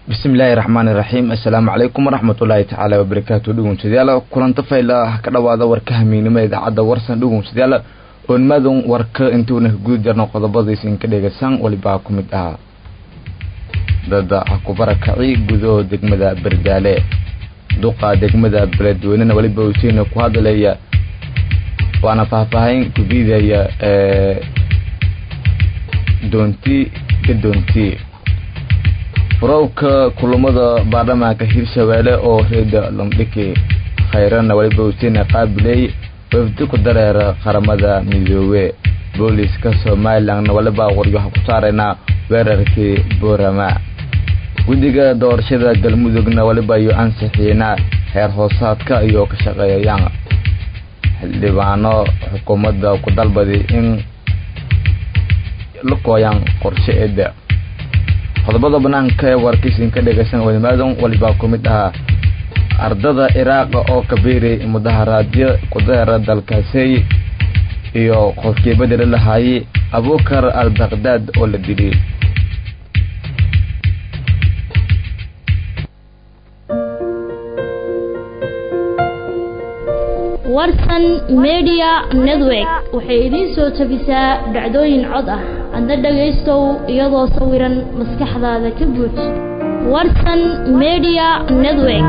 بسم الله الرحمن الرحيم السلام عليكم ورحمة الله تعالى وبركاته دوغون سديالا كلان تفايلا كدواada warka hamiinimo idaacada warsan dhugun sidaala on madon warka intuuna guud jarno qodobadiisa ka dheegaysan waliba ku mid ah dada ku barakacay gudo degmada Bardaale duqa degmada Beledweyne waliba uu sii ku hadalaya waana faahfaahin ku biidaya doonti فروك كلمة بعدما كثير شوالة أو هيد لمدك خيرنا ولي بوتين قابلي وفتك درر خرمدا ميزوي بوليس كسوماي لان ولا باور يحق صارنا ورركي بورما وديغا دور شدا galmudugna waliba iyo ansixina heer hoosaadka iyo ka shaqeeyaan xildhibaano xukuumadda ku dalbaday in la qoyaan qorsheeda qodobada banaanka ee warkiisin ka dhageysan wadamaadan waliba ku mid ah ardada Iraq oo ka biiray mudaharaadyo ku dheer dalkaasi iyo qofkii bedel lahaay Abubakar al-Baghdad oo la dilay warsan media network waxay idin soo tabisaa dhacdooyin cod ah adna dhageystow iyadoo sawiran maskaxdaada ka buux warsan media network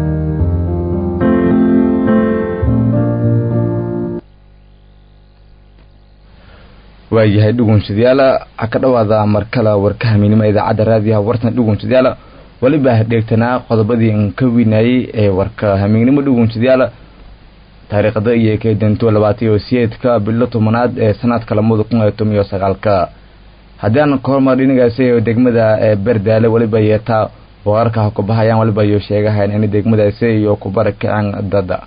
waayahay dhugun sidaala ka dhawaada markala warka hamiinimo idaacada raadiyaha warsan dhugun sidaala waliba dheegtana qodobadii in ka winayay ee warka hamiinimo dhugun sidaala taariikhda iyo keedanto 28ka bilo 10aad ee sanadka 2019 hadaan kormar dhinacaas ee degmada Bardaale waliba yeeta wararka ku bahayaan waliba iyo sheegahaan in degmadaas iyo ku barakacaan dada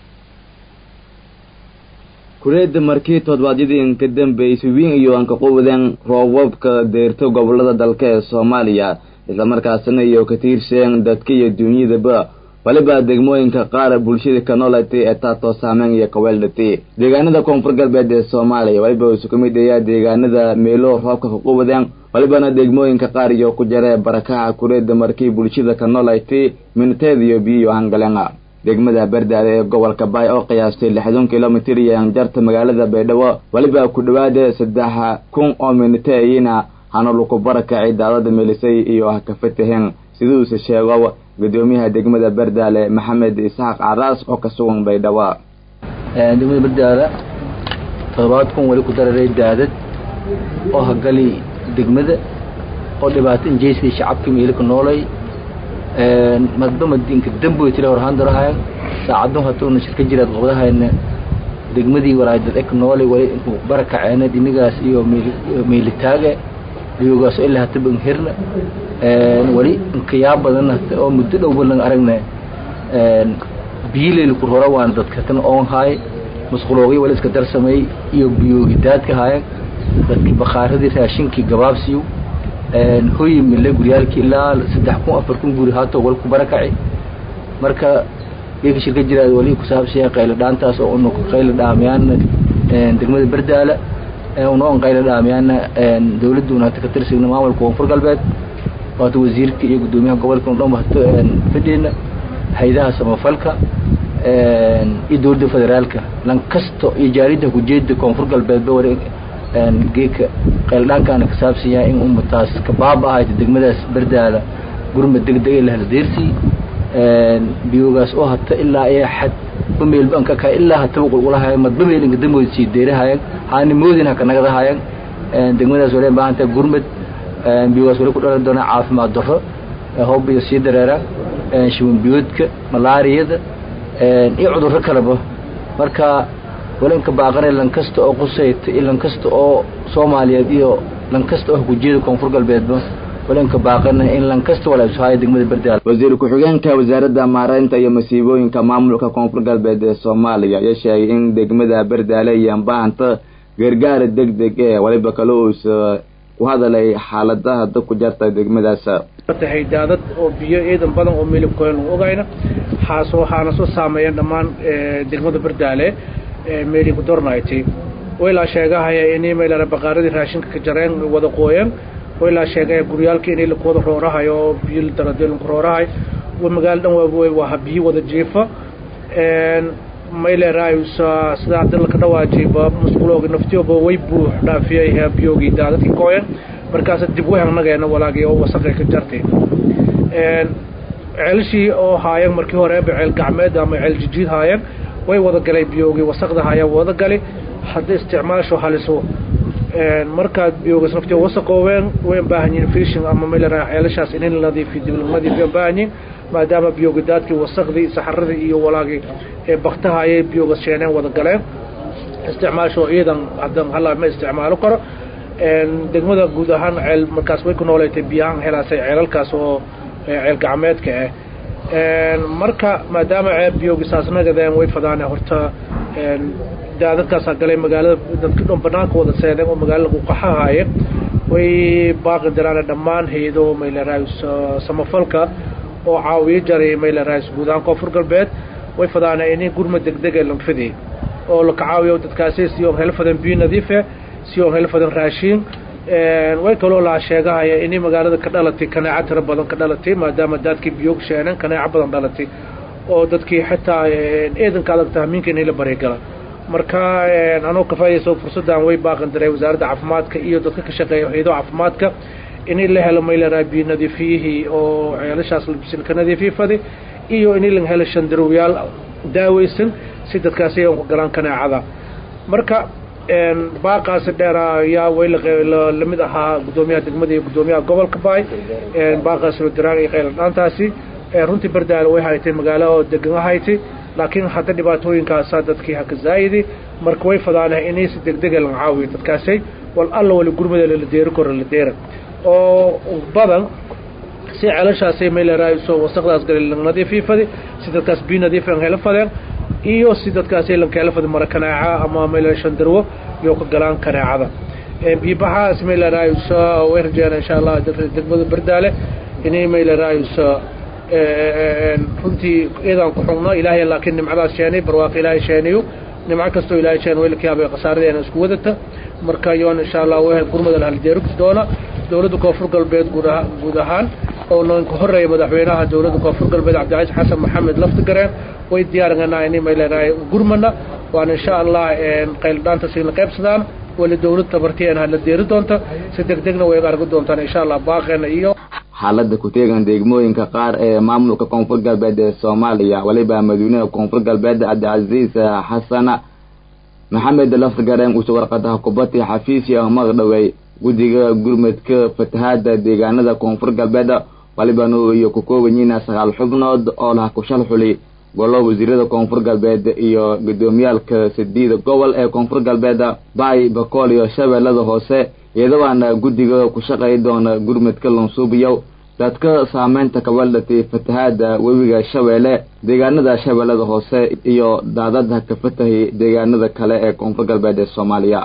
kureed markii todobaadyadii ka dambeysay wiin iyo aan ka qowdan roobabka deerto gobolada dalka ee Soomaaliya isla markaasna iyo ka tiirsan dadka iyo dunyadaba waliba degmooyinka qaar bulshada ka noolaatay ee taato saameyn iyo kaweeldati deegaanada koonfur galbeed ee Soomaaliya waliba uu ka mid yahay deegaanada meelo roobka ka qowdan walibana degmooyinka qaar iyo ku jira barakaca kureed markii bulshada ka noolaatay minteed iyo biyo aan galana degmada Bardaale ee gobolka Bay oo qiyaastay 60 kilomitir iyo jarta magaalada Baydhabo waliba ku dhawaad 3000 oo minteeyina hana lagu barakacay daalada meelisay iyo ka fataheen sidoo uu sheegay gudoomiyaha degmada Bardaale Maxamed Isaaq Caraas oo ka sugan Baydhabo degmada Bardaale todobaadkun wali ku dareeray daadad oo hagali degmada oo dhibaato injeysay shacabka meelka noolay madama dinka dambu tira horaan darahay saacadu hatoona shirka jiraad qodahayna degmadii walaayad ek noolay wali barakacayna dinigaas iyo meelitaaga biyugaas ilaa taban hirna wali qiyaab badan oo muddo dhow badan aragnay biileel ku hore waan dadka tan oo hay masquuloogi wali iska darsamay iyo biyoogidaadka hay dadkii bakhaaradi raashinkii gabaabsiyo hooy mille guriyaalkii ilaa 3,000-4,000 guri haato wal ku barakacay marka beeg shirka jiraad wali ku saabsan qaylo dhaantaas oo uu qaylo dhaamiyaan degmada Bardaale oo qaylo dhaamiyaan dawladuna ka tirsan maamulka koonfur galbeed wato wasiirka iyo gudoomiyaha gobolka dhan fadhina hay'adaha samafalka iyo dowladda federaalka lan kasto iyo jaarida ku jeeda koonfur galbeed bawri geeka qayldhaankaana ka saabsan yahay in ummadaas ka baabahay degmadaas Bardaale gurmad degdeg ah la deersi biyugaas oo hata ilaa ay xad bameel banka ka ilaa hata qulqulahay mad bameel inga damoodsi deerahay haani moodina ka nagadahay degmadaas wali baahanta gurmad biyugaas wali ku dhalan doona caafimaad darro hoob iyo sii dareera shuban biyodka malaariyada iyo cudurro kaleba marka walanka baaqanay lan kasta oo qusayt ilan kasta oo Soomaaliyeed iyo lan kasta oo ku jeedo koonfur galbeedba walanka baaqanay in lan kasta wala ishaay degmada Bardaale wasiir ku xigeenka wasaaradda maareynta iyo masiibooyinka maamulka koonfur galbeed ee Soomaaliya ayaa sheegay in degmada Bardaale ay baahanta gargaar degdeg ah waliba kale oo ku hadalay xaaladaha dad ku jarta degmadaas tahay daadad oo biyo eedan badan oo meel ku ogayna waxaana soo saameeyay dhamaan degmada Bardaale meeli ku dornaaytay wayla sheegahaya in meelana baqaaradii raashinka ka jareen wada qooyan ولا شيء قريال كإني لقوة رورها يو بيل تردين رورها ومقال دم وهبي وذا جيفة ما إلى رأيوس سداد دل كدوا جيبا مسؤولو نفتيو بويبو دافيا بيوجي دادتي كوين مركز الدبوه عن نجانا ولا جي أو وسقي كجرتي علشي أو هاي مركي هو رابع القعمة أما عل جديد هاي وذا قلي بيوجي وسقده هاي وذا قلي حد استعمال شو حالسو مركز بيوجي نفتيو وسقوا وين باهنين فيشن أما ما إلى رأي علشاس إنين الذي في دبل الماضي بين باهنين ما دام بيوجدات كي وسقدي سحردي إيو ولاقي بختها أي بيوجد شيئين وذا قلم استعمال شو أيضا عدم هلا ما استعماله كره دقمدا جودهان عل مركز ويكون ولا تبيان هلا سي عل كاسو عل قعمات كه مركا ما دام عل بيوجد ساسنا جدا ويفدانا هرتا دادت كاس قلم مقالة دكتور بناك وذا سيدنا ومقالة وقحها هاي وباقي درانا دمان هيدو ميل رايس سمفلكا oo caawiye jaray meel raas guudaan koonfur galbeed way fadaana inay gurmad degdeg ah lanfidi oo la caawiyo dadkaasi si oo helfadan biyo nadiif ah si oo helfadan raashin way kaloo la sheegaya inay magaalada ka dhalatay kanaaca tira badan ka dhalatay maadaama dadkii biyo sheenan kanaaca badan dhalatay oo dadkii xitaa eedan ka tahmiinka inay la bareegala marka anoo ka faa'iideyso fursadan way baaqan daray wasaaradda caafimaadka iyo dadka ka shaqeeya hay'ado caafimaadka إن اللي هلا ما يلا رابي نظيفيه أو علشاس البسيل كنظيفيه فدي إيو إن اللي هلا شندرويال داويسن سيدة كاسية وقران كنا عذا مركا باقى سدرا يا ويل لمدها قدوميا دقمدي قدوميا قبل كباي باقى سدرا غير الأنتاسي runtii bardaal way haytay magaalo oo degan haytay laakiin hadda dhibaatooyinka saadadkii haka zaayidi marka way fadaana inay si degdeg ah caawiyo dadkaasay wal alla wali gurmada la deero kor la deero oo badan si calaashaasay meel raayso wasaqdaas gal nadiifii fadi si dadkaas bi nadiif ah hela fadeen iyo si dadkaasay lan kala fadi marakanaaca ama meel shandarwo iyo ka galaan kanaacada biibaha meel raayso way rajaan insha Allah degmada bardaale inay meel raayso runtii idan ku xugno ilaahay laakiin nimcadaas sheenay barwaaqo ilaahay sheeniyo nimco kasto ilaahay sheen weelkii abay qasaaradeen isku wadata marka yoon insha Allah way gurmada la haljeeru doona dawladda koonfur galbeed guud ahaan oo noo horeeyay madaxweynaha dawladda koonfur galbeed Cabdi Xasan Maxamed laftigareen way diyaarinayna inay meelahay gurmana waan insha Allah qayl dhaanta si la qaybsadaan wali dawladda tabartiyeen hal deeri doonta si degdegna way arki doontaan insha Allah baaqeena iyo xaaladda ku teegan degmooyinka qaar ee maamulka koonfur galbeed ee Soomaaliya waliba madaxweynaha koonfur galbeed Cabdi Xasan Maxamed laftigareen uu warqadaha kubadda xafiisya magdhaway gudiga gurmadka fatahaada deegaanada koonfur galbeed waliba iyo ku koobanyiina 9 xubnood oo la ku shalxulay golaha wasiirada koonfur galbeed iyo gudoomiyaalka 8 gobol ee koonfur galbeed Baay Bakool iyo Shabeellada Hoose iyadoo gudiga ku shaqeey doona gurmadka Lonsuubiyo dadka saameynta ka waldatay fatahaada webiga Shabeelle deegaanada Shabeellada Hoose iyo daadadka ka fatahay deegaanada kale ee koonfur galbeed ee Soomaaliya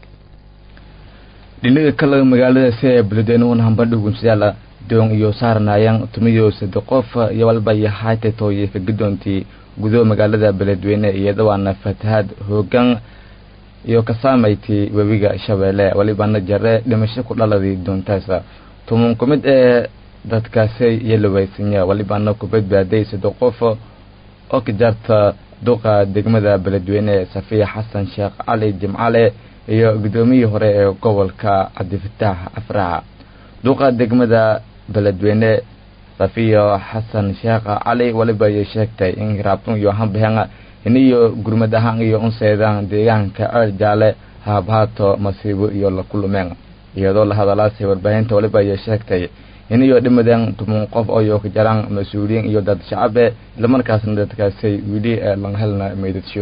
dhinaca kale magaalada ee Beledweyne hambadhugunsiyaala doon iyo saarnaayeen tumiyo saddex qof iyo walba yahay tooyay ka guddoontii gudo magaalada Beledweyne iyadoo fatahaad hoogan iyo ka saameeyay webiga Shabeelle waliba jare dhimasho ku dhaladay doontaas tumun kumid ee dadkaasi yeelowaysinya waliba ku badbaaday saddex qof oo ka jarta duqa degmada Beledweyne Safiya Xasan Sheekh Ali Jimcaale iyo gudoomiyihii hore ee gobolka Cabdifataax Afraha duqa degmada Beledweyne Safiya Xasan Sheekh Ali waliba ay sheegtay in raabtun iyo hanbahanga iniyo gurmad ahaan iyo unseedaan deegaanka Arjaale haabaato masiibo iyo la kulmeen iyadoo la hadalaasay warbaahinta waliba ay sheegtay iniyo dhimadeen tumun qof oo ka jaraan mas'uuliyiin iyo dad shacab la markaasna dadkaasay wili lan helna meedadsho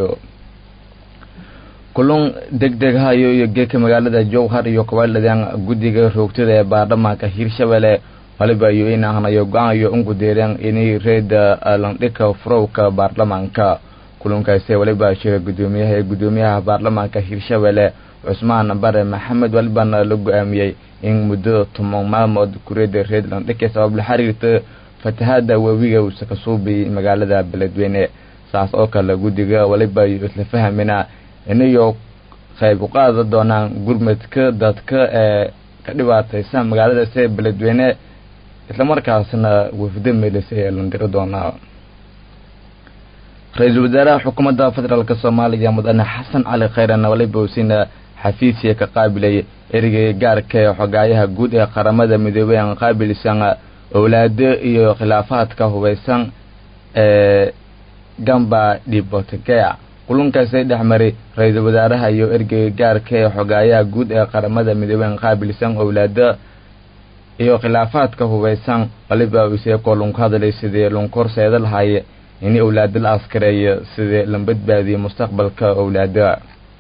kulun degdeg hayo iyo geeka magaalada Jowhar iyo kawaladan gudiga roogtada ee baarlamaanka Hirshabeelle waliba iyo inaanayo go'aan iyo ugu deereen inay reeda landhika furowka baarlamaanka kulunkaasi waliba shir gudoomiyaha baarlamaanka Hirshabeelle Cusmaan Bare Maxamed waliba la go'aamiyay in muddo 10 maalmood kureeda reed landhika sabab la xiriirta fatahaada webiga uu ka suubay magaalada Beledweyne saas oo kale gudiga waliba iyo isla fahmina inayo qayb u qaada doonaan gurmadka dadka ee ka dhibaataysan magaalada see beledweyne isla markaasna wafdo meelisay ee landiro doonaa ra-iisul wasaaraha xukuumadda federaalk soomaaliya mudane xasan cali khayran waliba uusina xafiisiya ka qaabilay ereyga gaarka ee xogaayaha guud ee qaramada midoobay aan qaabilsan owlaado iyo khilaafaadka hubeysan ee gamba dhibotegea kulankaasay dhexmaray ra-iisul wasaaraha iyo ereyga gaarka ee xogaayaha guud ee qaramada midoobay aan qaabilsan owlaado iyo khilaafaadka hubeysan waliba uusee kolon ka hadlay sidii lunkorseeda lahaay in owlaado la askareeyo sidii la badbaadiyo mustaqbalka owlaada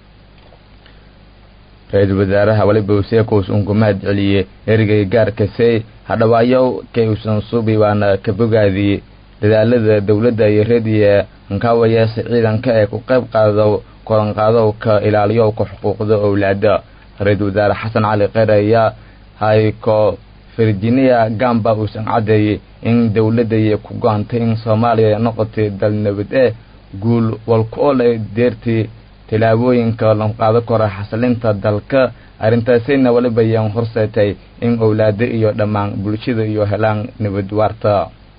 ra-iisul wasaaraha waliba useekous unku mahad celiyey ereyga gaarkasay hadhawaayo kay usan suubi waana ka bogaadiyey dadaalada dowladda iyo reediya nkaawayaasha ciidanka ee ku qayb qaado koranqaadowka ilaaliyowka xuquuqda owlaada ra-iisul wasaare xasan cali kheyr ayaa hayko virginia gamba uusan caddeeyey in dowladday ku go-antay in soomaaliya noqotay dal nabad guul walkool ay deertay tilaabooyinka lagu qaado karo xasilinta dalka arrintaasina waliba ayaan horseetay in owlaado iyo dhammaan bulshada iyo helaan nabad waarta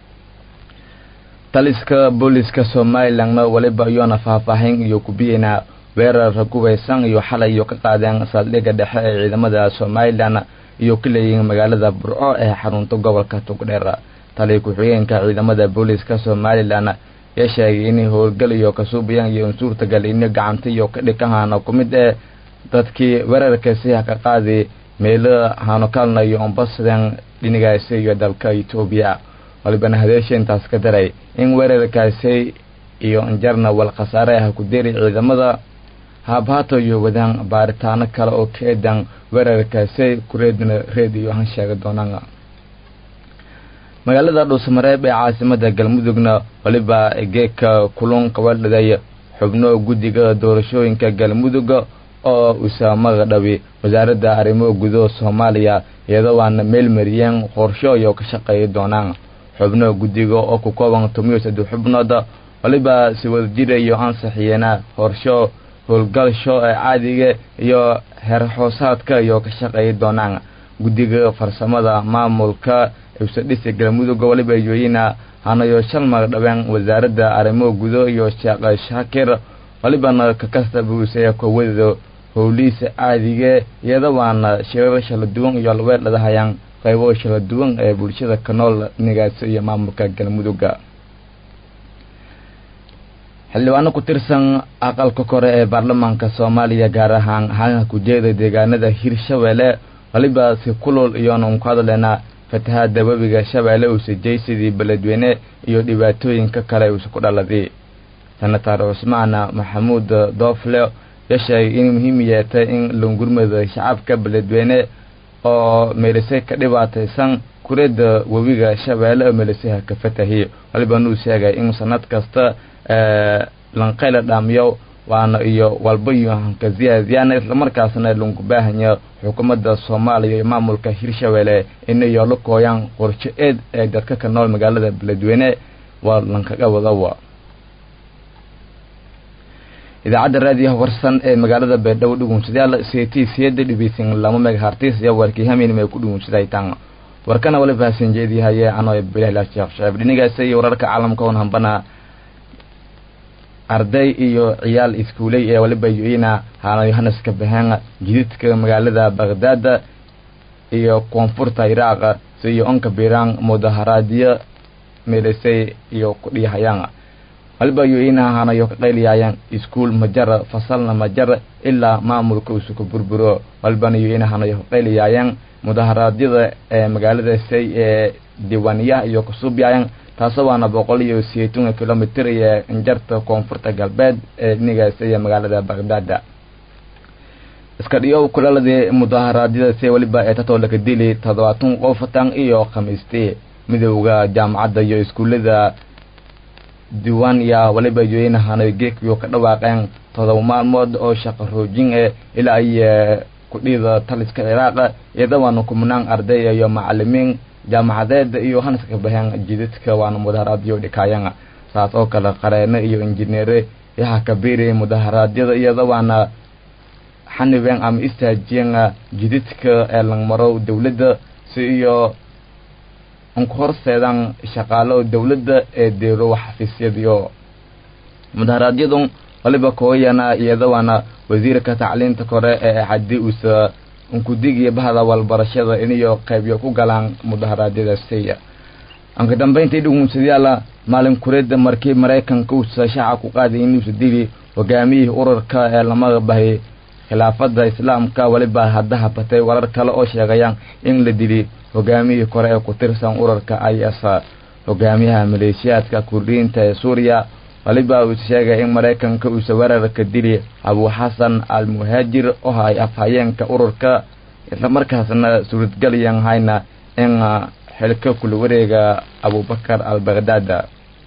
taliska booliska somalilandna waliba iyoona faahfaahin iyo kubiyeyna weerar gubeysan iyo xalay iyo ka qaadeen saldhigga dhexe ee ciidamada somaliland iyo kuleeyihiin magaalada burco ee xarunta gobolka togdheer tali ku-xigeenka ciidamada booliska somaliland ee sheegay inay howlgal iyo kasuubayaan iyo suurtagal inay gacanta iyo ka dhikahaana ku mid ee dadkii weerarkaasi ka qaaday meelo hanokalna iyo ombasadeen dhinigaasi iyo dalka Ethiopia walibana hadeeshintaas ka daray in weerarkaasi iyo injarna wal khasaaraha ku deeri ciidamada haabaato iyo wadaan baaritaano kale oo keedan weerarkaasi kureedna reediyo han sheega doonaan magaalada Dhuusamareeb ee caasimada Galmudugna waliba geeka kulunka waladay xubno guddiga doorashooyinka Galmudug oo usaamaga dhawi wasaaradda arrimaha gudaha Soomaaliya iyadoo waan meel mariyeen qorsho iyo ka shaqeey doonaan xubno guddiga oo ku kooban 13 xubnood waliba si wada jir iyo ansaxiyana qorsho howlgalsho caadiga iyo heer hoosaadka iyo ka shaqeey doonaan guddiga farsamada maamulka usadhisa Galmudug waliba yooyina hanayo shalma dhawaan wasaaradda arrimaha gudaha iyo shaqo shaakir walibana ka kasaba usay ku wado howliisa caadiga iyada waana shirar kala duwan iyo alweelada hayaan qaybo kala duwan ee bulshada ka nool nigaas iyo maamulka Galmudug xildhibaano ku tirsan aqalka kore ee baarlamaanka Soomaaliya gaar ahaan hanga ku jeeda deegaanada Hirshabeelle waliba si kulul iyo noon ka hadleena fatahaada webiga Shabeelle oo sidii beledweyne iyo dhibaatooyinka kale oo ku dhaladay senator Usmaan Maxamuud Doofle yashay in muhiim yahay in lungurmada shacabka beledweyne oo meelisay ka dhibaataysan kureeda webiga Shabeelle meelisay ka fatahiyo waliba nuu sheegay in sanad kasta lanqayla dhaamiyo waana iyo walba iyo hanka ziyaadiyana isla markaasna lungu baahanyo xukuumadda Soomaaliya iyo maamulka Hirshabeelle inay la kooyaan qorshe ee dadka ka nool magaalada beledweyne waa lankaga wadawa idaacadda raadiyaha warsan ee magaalada Beedhow dhugunsadayaal CT7 dhibiisin lama megahertz ya warkii hameen may ku dhugunsadaytaan warkana waliba haasan jeediyahay anoo bilaah Sheekh Shaab dhinigaas iyo wararka caalamka oo hanbana arday iyo ciyaal iskuulay ee waliba yooyina hana Yohanes ka bahan jididka magaalada Baghdad iyo koonfurta Iraq si onka biiraan mudaharaadyo meelisay iyo ku dhiyahayaan waliba yooyina hana yo qayliyayaan iskuul majara fasalna majara illa maamulka uu ku burburo waliba yooyina hana yo qayliyayaan mudaharaadyada ee magaalada say ee diwaaniya iyo kusubyayaan taasoo waana 180 kilomitir ee injarta koonfurta galbeed ee nigaas ee magaalada Baghdad iska dhiyo kulalada mudaharaadyada say waliba ee tatoo ka dilay 70 qof tan iyo khamiistii midowga jaamacadda iyo iskuulada diiwaan ya waliba yooyina hanay geekiyo ka dhawaaqeen 7 maalmood oo shaqo roojin ee ilaa ay ku dhida taliska Iraq iyada waana kumnaan arday iyo macallimiin jaamacadeed iyo hanas ka bahan jidadka waana mudaharaadyo dhikaayana saas oo kala qareena iyo injineer yaha kabiire mudaharaadyada iyada waana xanibeen ama istaajiyeen jididka ee langmaro dawladda si iyo ku horseedaan shaqaalo dawladda ee deero xafiisyadiyo mudaharaadyadu waliba kooyana iyadawana wasiirka tacliinta kore ee xadii usa ku digiya bahda walbarashada inay qaybiyo ku galaan mudaharaadyadaasi anka dambeyntii dhugunsadayaala maalin kureeda markii Mareykanka uu shaaca ku qaaday inuu sidii hogaamiyihii ururka ee lama bahay khilaafada islaamka waliba hadda batay warar kale oo sheegayaan in la dilay hogaamiyihii kore ee ku tirsan ururka IS hogaamiyaha maleeshiyaadka Kurdiyiinta ee Suuriya waliba uu sheegay in Mareykanka uu weerarka dilay Abu Hassan al-Muhajir oo ay afhayeenka ururka isla markaasna suuradgaliyaan hayna in xilka kula wareega Abu Bakar al-Baghdadi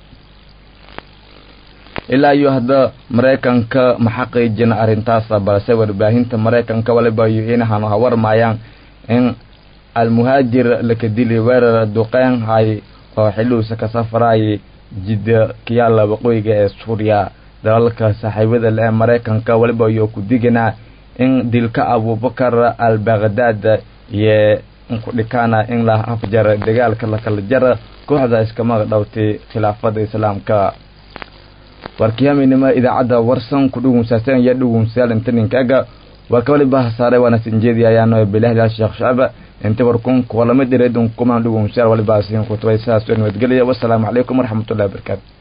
ilaa iyo hadda Mareykanka ma xaqiijin arintaas balse warbaahinta Mareykanka waliba inaanu warmayaan in al-Muhajir la kadilay weerar duqeyn hay oo xiluusa ka safaray jidda kiyala waqooyiga ee Suuriya dalalka saaxiibada ee Mareykanka waliba ku digana in dilka Abu Bakar al-Baghdadi iyo ku dhikana in la afjar dagaalka la kala jara kooxda iskama dhawtay khilaafada islaamka warkiyaminima idaacada warsan ku dhugunsaateen iyo dhugunsaal intaninkaga waa ka waliba saaray wana sinjeedi ayaano bilaahda Sheekh Shacba inta warkun kulama direedun kuma dhugunsaal waliba siin ku tawaysaa soo nabadgelyo wasalaamu calaykum waraxmatullaahi wabarakaatuh